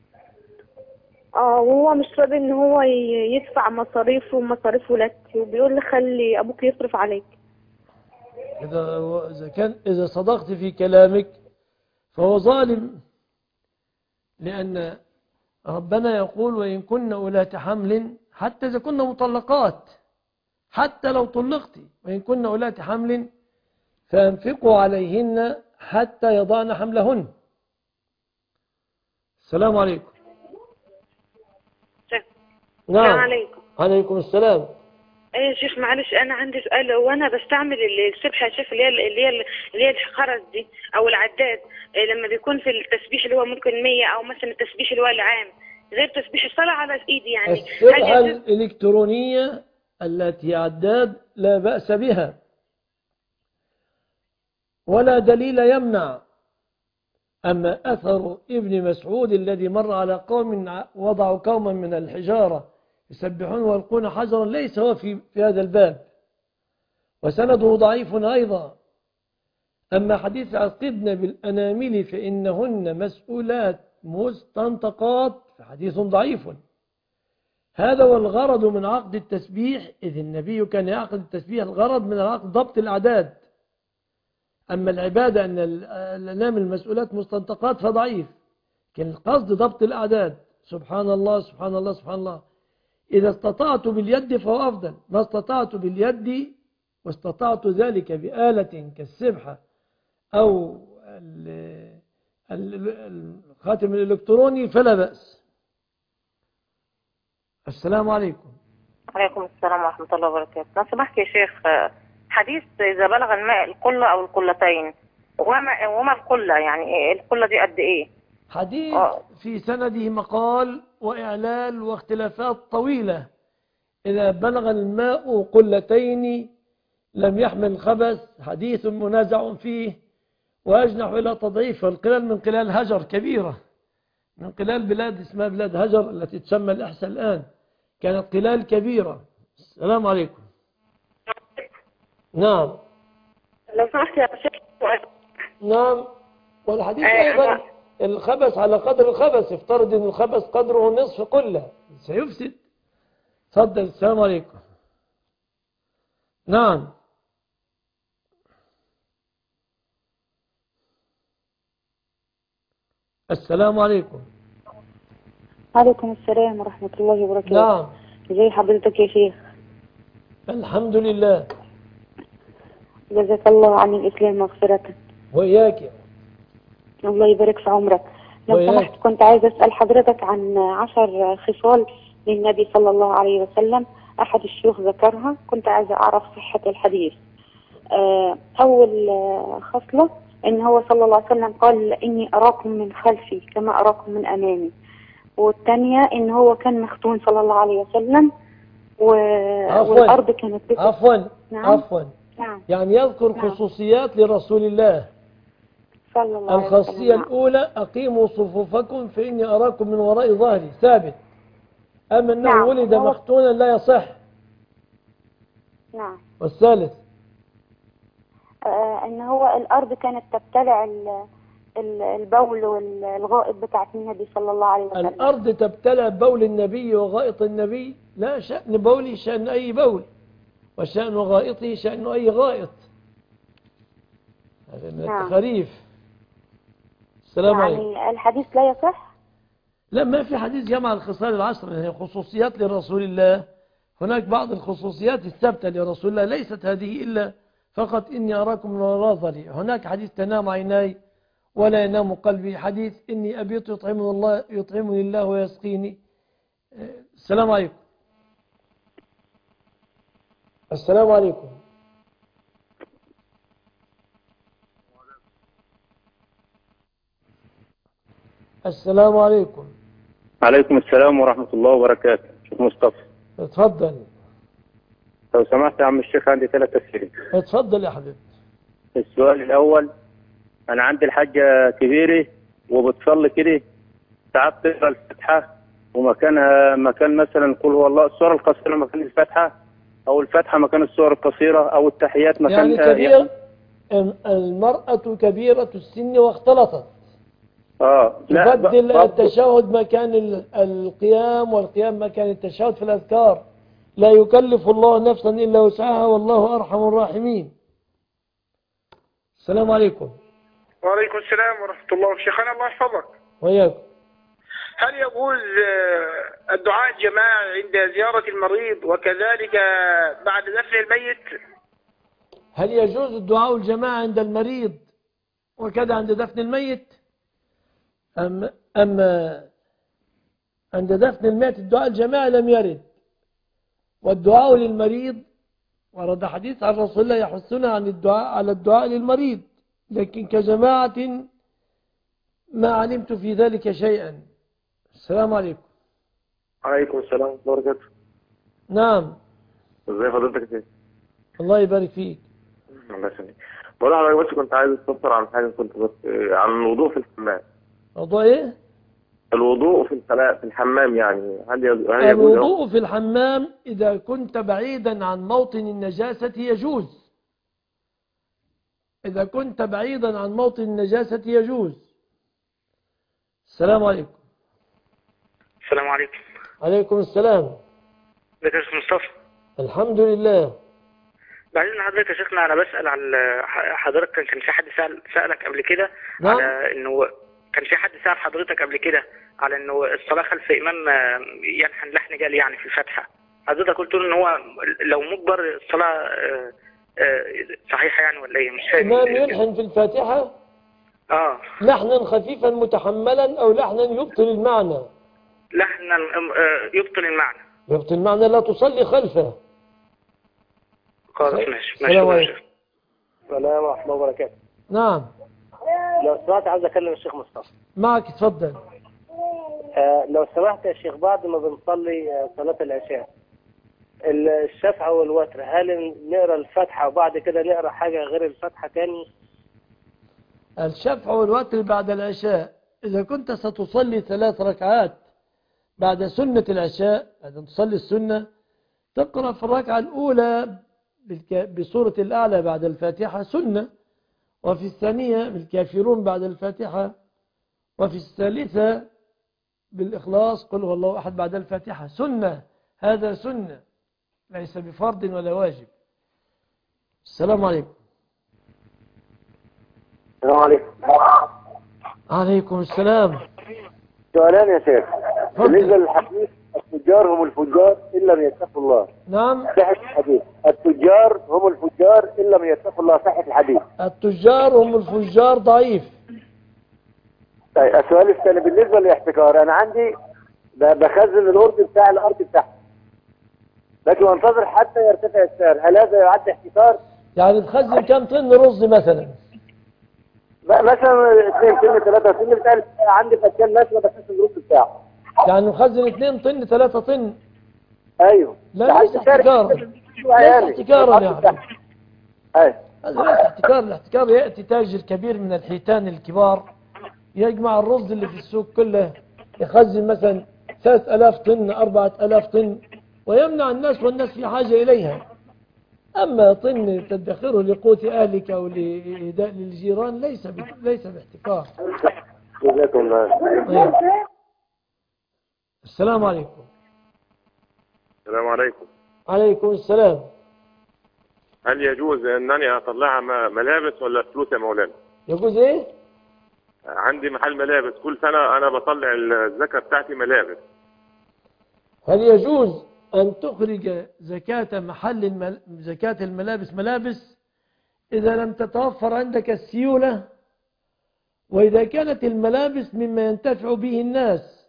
اه وهو مش راضي إن هو يدفع مصاريفه ومصاريف ولادتي، وبيقول لي خلي أبوك يصرف عليك. إذا إذا كان إذا صدقت في كلامك فهو ظالم، لأن ربنا يقول وإن كن أولات حمل، حتى إذا كنا مطلقات، حتى لو طلقتي وإن كن أولات حمل فأنفقوا عليهن حتى يضعن حملهن. السلام عليكم. نعم. السلام عليكم. عليكم السلام. ايه يا شيخ معلش انا عندي سؤال. وانا بستعمل السبحه يا شيخ اللي هي اللي هي اللي هي الخرز دي او العداد، إيه لما بيكون في التسبيح اللي هو ممكن مية او مثلا التسبيح اللي هو العام غير تسبيح الصلاه على ايدي يعني السبحه الالكترونيه التي عداد لا باس بها ولا دليل يمنع. اما اثر ابن مسعود الذي مر على قوم وضعوا قوما من الحجاره يسبحون ويلقون حجرا ليس هو في, في هذا الباب، وسنده ضعيف أيضا. أما حديث عقدن بالأنامل فإنهن مسؤولات مستنطقات فحديث ضعيف. هذا والغرض من عقد التسبيح، إذ النبي كان يعقد التسبيح الغرض من العقد ضبط الأعداد. أما العبادة أن الأنامل المسؤولات مستنطقات فضعيف، كان القصد ضبط الأعداد. سبحان الله سبحان الله سبحان الله. إذا استطعت باليد فهو أفضل، ما استطعت باليد واستطعت ذلك بآلة كالسبحة أو الخاتم الإلكتروني فلا بأس. السلام عليكم. عليكم السلام ورحمة الله وبركاته. لو سمحت يا شيخ، حديث إذا بلغ الماء القلة أو القلتين، وما, وما القلة يعني القلة دي قد إيه؟ حديث في سنده مقال وإعلال واختلافات طويلة. إذا بلغ الماء قلتين لم يحمل الخبث، حديث منازع فيه وأجنح إلى تضعيف. والقلال من قلال هجر كبيرة، من قلال بلاد اسمها بلاد هجر التي تسمى الأحساء الآن، كانت قلال كبيرة. السلام عليكم. نعم لو سمحت يا شيخ. نعم. والحديث أيضا الخبث على قدر الخبث، افترض ان الخبث قدره نصف قلة سيفسد. تفضل. السلام عليكم. نعم. السلام عليكم. عليكم السلام ورحمة الله وبركاته. نعم. ازي حضرتك يا شيخ؟ الحمد لله. جزاك الله عن الإسلام مغفرة. وإياك. الله يبارك في عمرك. لو سمحت كنت عايزة أسأل حضرتك عن عشر خصال للنبي صلى الله عليه وسلم، أحد الشيوخ ذكرها، كنت عايزة أعرف صحة الحديث. أول خصلة إن هو صلى الله عليه وسلم قال إني أراكم من خلفي كما أراكم من أمامي. والثانية إن هو كان مختون صلى الله عليه وسلم و... والأرض كانت بك... عفوا نعم. عفوا نعم. يعني يذكر نعم. خصوصيات لرسول الله. صلى الله عليه الخاصية وسلم. الأولى أقيموا صفوفكم فإني أراكم من وراء ظهري، ثابت. أما أنه نعم. ولد مختونا لا يصح. نعم. والثالث آه أن هو الأرض كانت تبتلع البول والغائط بتاعت النبي صلى الله عليه وسلم. الأرض تبتلع بول النبي وغائط النبي؟ لا، شأن بولي شأن أي بول، وشأن غائطه شأن أي غائط. هذا من نعم. التخاريف. السلام يعني عليكم. الحديث لا يصح؟ لا، ما في حديث جمع الخصال العشر، هي خصوصيات لرسول الله. هناك بعض الخصوصيات الثابتة لرسول الله، ليست هذه إلا فقط إني أراكم من وراء ظهري. هناك حديث تنام عيناي ولا ينام قلبي، حديث إني أبيت يطعمني الله يطعمني الله ويسقيني. السلام عليكم. السلام عليكم. السلام عليكم. عليكم السلام ورحمة الله وبركاته. شيخ مصطفى. اتفضل. لو سمحت يا عم الشيخ، عندي ثلاث أسئلة. اتفضل يا حبيبي. السؤال الأول، أنا عندي الحاجة كبيرة وبتصلي كده، ساعات تقرأ الفاتحة ومكانها مكان مثلا قل هو الله، السورة القصيرة مكان الفاتحة، أو الفاتحة مكان السورة القصيرة، أو التحيات مكان يعني كبير. يعني المرأة كبيرة السن واختلطت. اه لا تبدل التشهد مكان القيام والقيام مكان التشهد في الأذكار. لا يكلف الله نفسا إلا وسعها والله أرحم الراحمين. السلام عليكم. وعليكم السلام ورحمة الله. شيخنا الله يحفظك. وياكم. هل يجوز الدعاء الجماعي عند زيارة المريض وكذلك بعد دفن الميت؟ هل يجوز الدعاء الجماعة عند المريض وكذا عند دفن الميت؟ أما, أما عند دفن الميت الدعاء الجماعي لم يرد، والدعاء للمريض ورد حديث عن رسول الله يحثنا عن الدعاء على الدعاء للمريض، لكن كجماعة ما علمت في ذلك شيئا. السلام عليكم. عليكم السلام ورحمة الله وبركاته. نعم. ازي حضرتك يا الله يبارك فيك. الله يسلمك. بقول لحضرتك بس كنت عايز استفسر عن حاجة، كنت بس عن الوضوء في الحمام. موضوع ايه؟ الوضوء في الخلاء في الحمام، يعني هل يجوز؟ الوضوء في الحمام إذا كنت بعيدا عن موطن النجاسة يجوز. إذا كنت بعيدا عن موطن النجاسة يجوز. السلام عليكم. السلام عليكم. عليكم السلام. ازيك يا شيخ مصطفى؟ الحمد لله. بعدين حضرتك يا شيخنا انا بسأل عن حضرتك، كان في حد سأل سألك قبل كده نعم. على انه كان في حد سأل حضرتك قبل كده على انه الصلاة خلف امام يلحن لحن جالي يعني في الفاتحة، حضرتك قلت له ان هو لو مجبر الصلاة صحيحة يعني ولا ايه؟ مش فاهم. امام يلحن في الفاتحة اه لحنا خفيفا متحملا او لحنا يبطل المعنى؟ لحنا يبطل المعنى. يبطل المعنى لا تصلي خلفه. خلاص ماشي. السلام عليكم. السلام ورحمة الله وبركاته. نعم. لو سمحت عايز اكلم الشيخ مصطفى. معك اتفضل. آه لو سمحت يا شيخ، بعد ما بنصلي آه صلاة العشاء الشفع والوتر، هل نقرا الفاتحة وبعد كده نقرا حاجة غير الفاتحة تاني؟ الشفع والوتر بعد العشاء إذا كنت ستصلي ثلاث ركعات بعد سنة العشاء، بعد أن تصلي السنة تقرأ في الركعة الأولى بسورة الأعلى بعد الفاتحة سنة، وفي الثانية بالكافرون بعد الفاتحة، وفي الثالثة بالإخلاص قل هو الله أحد بعد الفاتحة سنة. هذا سنة ليس بفرض ولا واجب. السلام عليكم. السلام عليكم. عليكم السلام. سؤالان يا شيخ. بالنسبة للحديث التجار هم الفجار إن لم يتقوا الله. نعم. صحة الحديث التجار هم الفجار إن لم يتقوا الله، صحة الحديث. التجار هم الفجار ضعيف. طيب السؤال الثاني بالنسبة للاحتكار، أنا عندي بخزن الأرض بتاع الأرض بتاعتي لكن وانتظر حتى يرتفع السعر، هل هذا يعد احتكار؟ يعني تخزن كم طن رز مثلا؟ مثلا اثنين طن ثلاثة طن بتاع عندي فكان ماشي بخزن الرز بتاعه. يعني مخزن اثنين طن ثلاثة طن؟ ايوه. لا ليس احتكارا. ليس احتكارا يعني. ايوه. هذا ليس احتكار. الاحتكار يأتي تاجر كبير من الحيتان الكبار يجمع الرز اللي في السوق كله، يخزن مثلا ثلاثة آلاف طن أربعة آلاف طن ويمنع الناس والناس في حاجة إليها. أما طن تدخره لقوت أهلك أو لإهداء للجيران ليس ليس باحتكار. جزاكم الله. السلام عليكم. السلام عليكم. عليكم السلام. هل يجوز أنني أطلع ملابس ولا فلوس يا مولانا؟ يجوز إيه؟ عندي محل ملابس، كل سنة أنا بطلع الزكاة بتاعتي ملابس. هل يجوز أن تخرج زكاة محل المل... زكاة الملابس ملابس إذا لم تتوفر عندك السيولة، وإذا كانت الملابس مما ينتفع به الناس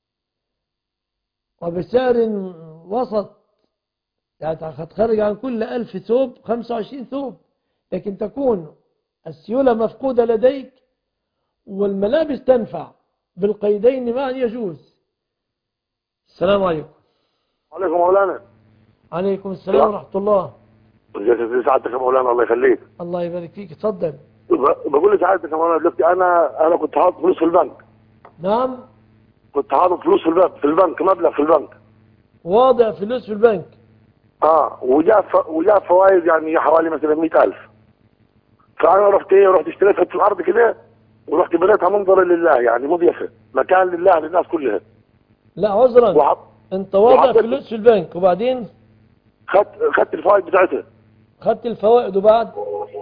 وبسعر وسط، يعني تخرج عن كل ألف ثوب خمسة وعشرين ثوب، لكن تكون السيولة مفقودة لديك والملابس تنفع بالقيدين معا يجوز. السلام عليكم. عليكم مولانا. عليكم السلام ورحمة الله. ازيك سعادتك يا مولانا؟ الله يخليك. الله يبارك فيك. اتفضل. بقول لسعادتك يا مولانا دلوقتي انا انا كنت حاطط فلوس في البنك. نعم. كنت حاطط فلوس في البنك في البنك مبلغ في البنك. واضع فلوس في البنك. اه وجاء ف... وجاء فوائد يعني حوالي مثلا مئة ألف. فانا رحت ايه رحت اشتريت حته الارض كده ورحت بنيتها منظرا لله، يعني مضيفه مكان لله للناس كلها. لا عذرا وحط... انت واضع فلوس في البنك وبعدين خدت خدت الفوائد بتاعتها. خدت الفوائد وبعد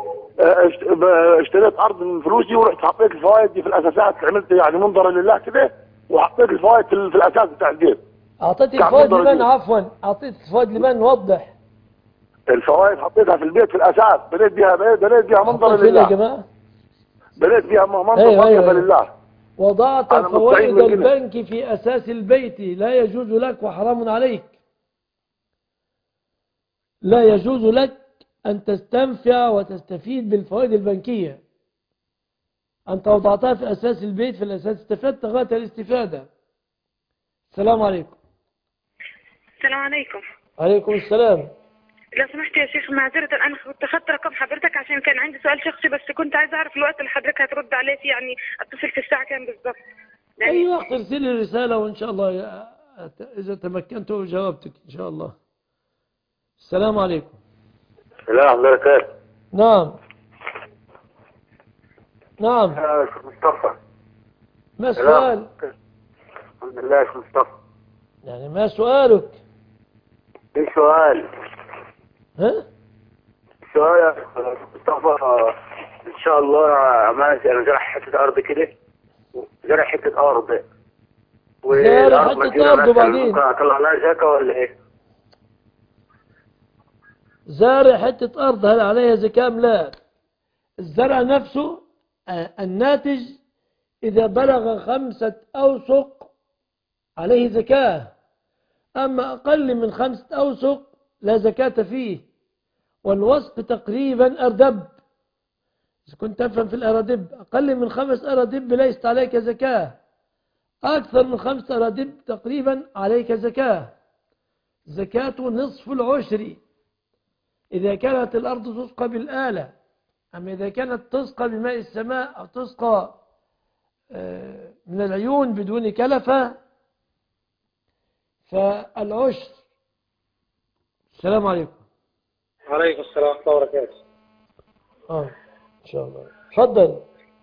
اشتريت ارض من فلوسي ورحت حطيت الفوائد دي في الاساسات، عملت يعني منظرا لله كده وحطيت الفوائد في الاساس بتاع الجيب. اعطيت الفوائد لمن؟ عفوا اعطيت الفوائد لمن؟ وضح. الفوائد حطيتها في البيت في الاساس، بنيت بيها بيت، بنيت بيها منظر لله يا جماعه، بنيت بيها منظر أيوة مضيفه أيوة. لله. وضعت فوائد البنك في اساس البيت، لا يجوز لك وحرام عليك، لا يجوز لك ان تستنفع وتستفيد بالفوائد البنكيه. انت وضعتها في اساس البيت، في الاساس استفدت غايه الاستفاده. السلام عليكم. السلام عليكم. عليكم السلام. لو سمحت يا شيخ، معذرة أنا كنت أخذت رقم حضرتك عشان كان عندي سؤال شخصي، بس كنت عايزة أعرف الوقت اللي حضرتك هترد عليه فيه، يعني أتصل في الساعة كام بالظبط؟ أي وقت ارسلي رسالة وإن شاء الله إذا تمكنت جاوبتك إن شاء الله. السلام عليكم. السلام عليكم. نعم نعم. يا شيخ مصطفى. ما السؤال؟ الحمد لله يا شيخ مصطفى. يعني ما سؤالك؟ ايه سؤال؟ ها؟ سؤال يا شيخ مصطفى، ان شاء الله ماشي. انا زرع حته ارض كده، زرع حته ارض زرع حته ارض وبعدين اطلع لها زكاه ولا ايه؟ زارع حته ارض هل عليها زكاه؟ لا. الزرع نفسه الناتج اذا بلغ خمسه اوسق عليه زكاه، اما اقل من خمسه اوسق لا زكاه فيه. والوسق تقريبا اردب، إذا كنت تفهم في الأرادب، أقل من خمس أرادب ليست عليك زكاة، أكثر من خمس أرادب تقريبا عليك زكاة. زكاة نصف العشر إذا كانت الأرض تسقى بالآلة، أما إذا كانت تسقى بماء السماء أو تسقى من العيون بدون كلفة فالعشر. السلام عليكم. وعليكم السلام ورحمة الله وبركاته. آه. إن شاء الله. تفضل.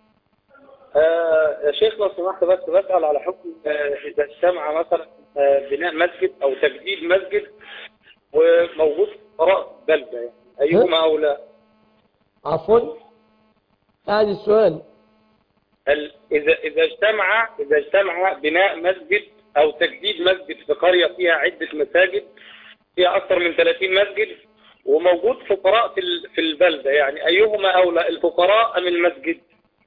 آه يا شيخ لو سمحت بس بسأل على حكم آه إذا اجتمع مثلا آه بناء مسجد أو تجديد مسجد وموجود فقراء بلدة، يعني أيهما أولى؟ عفوا هذا السؤال. إذا إذا اجتمع إذا اجتمع بناء مسجد أو تجديد مسجد في قرية فيها عدة مساجد، فيها أكثر من ثلاثين مسجد وموجود فقراء في في البلدة، يعني أيهما أولى، الفقراء أم المسجد؟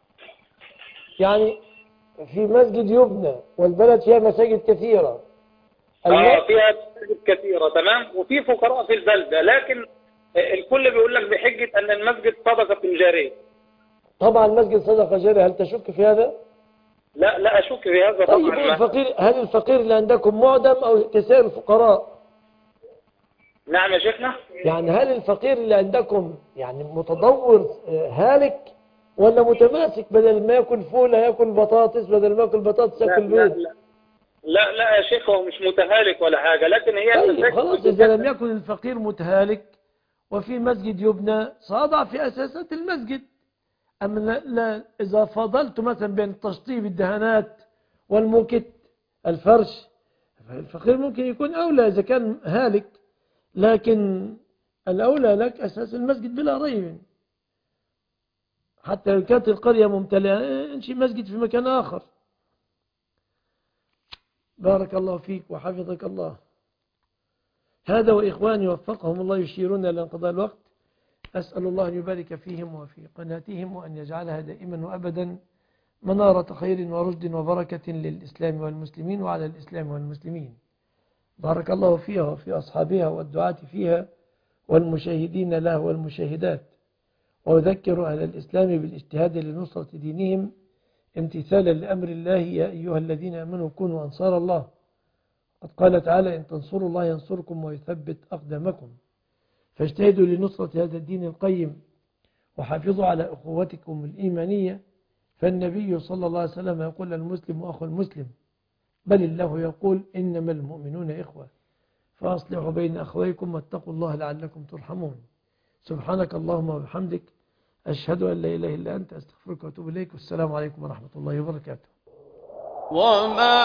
يعني في مسجد يبنى والبلد فيها مساجد كثيرة. آه فيها مساجد كثيرة تمام، وفي فقراء في البلدة، لكن الكل بيقول لك بحجة أن المسجد صدقة جارية. طبعا المسجد صدقة جارية، هل تشك في هذا؟ لا لا أشك في هذا طيب طبعا. الفقير، هل الفقير اللي عندكم معدم أو كسائر الفقراء؟ نعم يا شيخنا. يعني هل الفقير اللي عندكم يعني متضور هالك ولا متماسك، بدل ما ياكل فول هياكل بطاطس، بدل ما ياكل بطاطس ياكل بيض؟ لا, لا لا يا شيخ هو مش متهالك ولا حاجة، لكن هي طيب خلاص إذا لم يكن الفقير متهالك وفي مسجد يبنى سأضع في أساسات المسجد. أما لا, لا إذا فضلت مثلا بين تشطيب الدهانات والموكت الفرش، الفقير ممكن يكون أولى إذا كان هالك، لكن الأولى لك أساس المسجد بلا ريب. حتى لو كانت القرية ممتلئة انشئ مسجد في مكان آخر. بارك الله فيك وحفظك الله. هذا وإخواني وفقهم الله يشيرون إلى انقضاء الوقت. أسأل الله أن يبارك فيهم وفي قناتهم وأن يجعلها دائما وأبدا منارة خير ورشد وبركة للإسلام والمسلمين وعلى الإسلام والمسلمين. بارك الله فيها وفي أصحابها والدعاة فيها والمشاهدين لها والمشاهدات. وأذكر أهل الإسلام بالاجتهاد لنصرة دينهم امتثالا لأمر الله، يا أيها الذين آمنوا كونوا أنصار الله. قد قال تعالى إن تنصروا الله ينصركم ويثبت أقدامكم. فاجتهدوا لنصرة هذا الدين القيم وحافظوا على أخوتكم الإيمانية، فالنبي صلى الله عليه وسلم يقول المسلم أخو المسلم، بل الله يقول إنما المؤمنون إخوة، فأصلحوا بين أخويكم واتقوا الله لعلكم ترحمون. سبحانك اللهم وبحمدك أشهد أن لا إله إلا أنت أستغفرك وأتوب إليك، والسلام عليكم ورحمة الله وبركاته. وما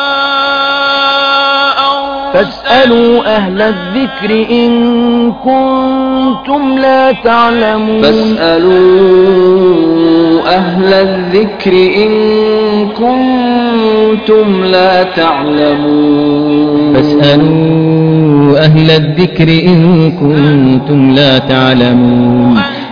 فاسألوا أهل الذكر إن كنتم لا تعلمون فاسألوا أهل الذكر إن كنتم كنتم لا تعلمون فاسألوا أهل الذكر إن كنتم لا تعلمون